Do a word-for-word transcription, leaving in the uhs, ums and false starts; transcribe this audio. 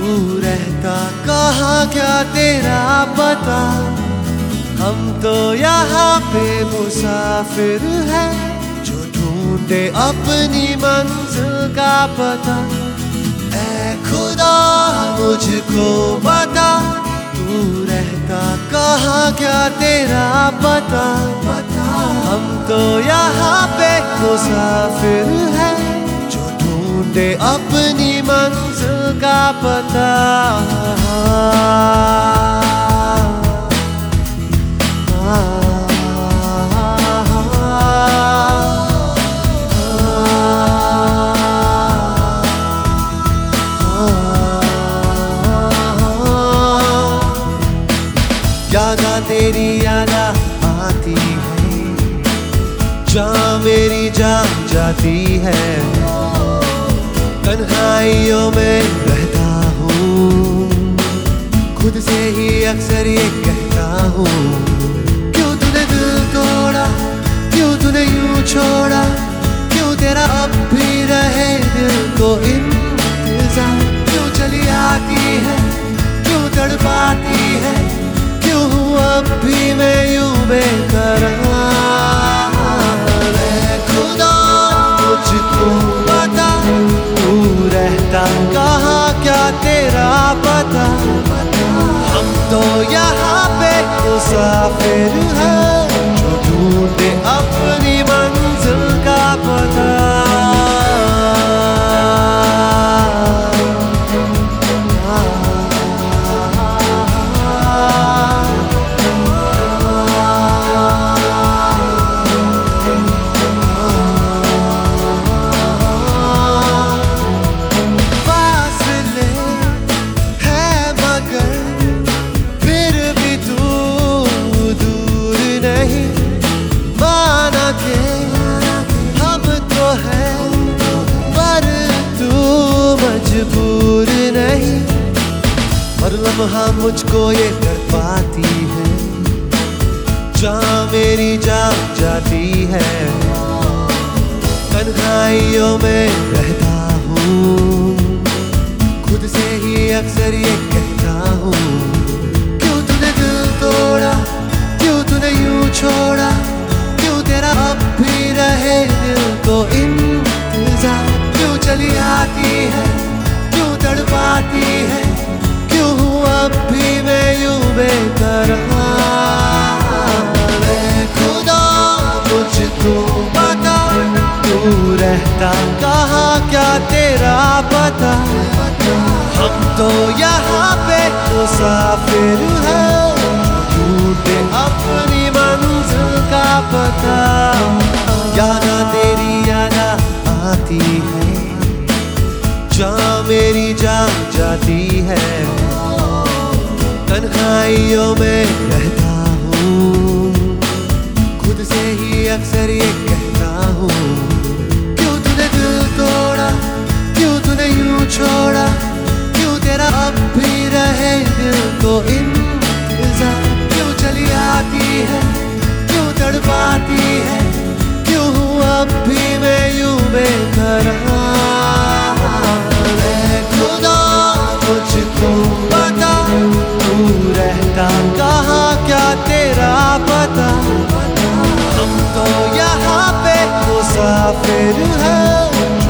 तू रहता कहाँ क्या तेरा पता। हम तो यहाँ पे मुसाफिर हैं जो ढूंढे अपनी मंजिल का पता। ऐ खुदा मुझको बता तू रहता कहाँ क्या तेरा पता। हम तो यहाँ पे मुसाफिर हैं जो ढूंढे अपनी मंजिल का पता। यादा तेरी यादा आती है जहाँ मेरी जान जाती है। तन्हाइयों में रहता हूँ खुद से ही अक्सर ये कहता हूँ। क्यों तूने दिल तोड़ा, क्यों तूने यूं छोड़ा, क्यों तेरा अब भी रहे दिल को इंतजार। क्यों चली आती है, क्यों तड़पाती है, क्यों हूँ अब भी मैं यूं बेकरार। ऐ खुदा मुझको बता तू रहता कहाँ क्या तेरा पता। हम तो यहाँ पे मुसाफिर हैं जो ढूंढे अपनी मंजिल का पता। मजबूर नहीं हर लम्हा मुझको ये तड़पाती है जहाँ मेरी जान जाती है। तन्हाइयों में रहता हूँ खुद से ही अक्सर ये कहता हूँ। क्यों तूने दिल तोड़ा, क्यों तूने यूं छोड़ा, क्यों तेरा अब भी रहे दिल को इंतजार। क्यों चली आती है, क्यों तड़पाती है, क्यों हूँ अब भी मैं यूं बेकरार। ऐ खुदा मुझको बता तू रहता कहाँ क्या तेरा पता। हम तो यहाँ पे मुसाफिर हैं ढूंढे अपनी मंजिल का पता। यादा तेरी यादा आती है जहाँ मेरी जान जाती है। तन्हाइयों में रहता हूँ खुद से ही अक्सर ये कहता हूँ। क्यों तूने दिल तोड़ा, क्यों तूने यूं छोड़ा, क्यों तेरा अब भी रहे दिल को इंतजार। क्यों चली आती है, क्यों तड़पाती है, क्यों हूँ अब भी मैं यूं बेकरार। मुझको बता तू रहता कहाँ क्या तेरा पता। हम तो यहाँ पे मुसाफिर हैं